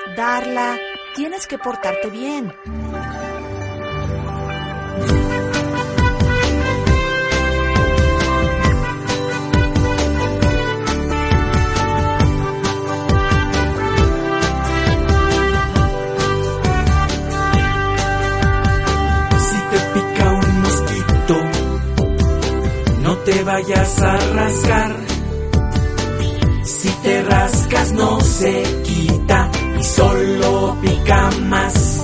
Darla, tienes que portarte bien. Si te pica un mosquito, no te vayas a rascar. Si te rascas no se quita y solo pica más.